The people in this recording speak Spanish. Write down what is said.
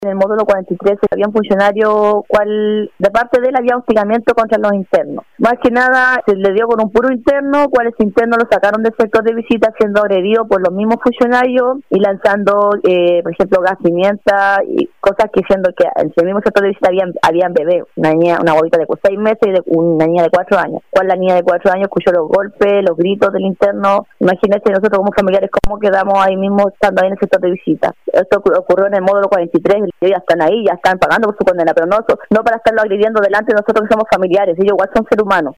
En el módulo 43 había un funcionario cual, de parte de él, había hostigamiento contra los internos. Más que nada, se le dio con un puro interno, cual ese interno lo sacaron del sector de visita siendo agredido por los mismos funcionarios y lanzando, por ejemplo, gas pimienta y cosas que siendo que en el mismo sector de visita habían bebés, una bobita de 6 meses y una niña de 4 años. Cual la niña de 4 años escuchó los golpes, los gritos del interno. Imagínense nosotros como familiares cómo quedamos ahí mismo estando ahí en el sector de visita. Esto ocurrió en el módulo 43. Ellos ya están ahí, ya están pagando por su condena, pero no para estarlo agrediendo delante de nosotros que somos familiares. Ellos igual son seres humanos.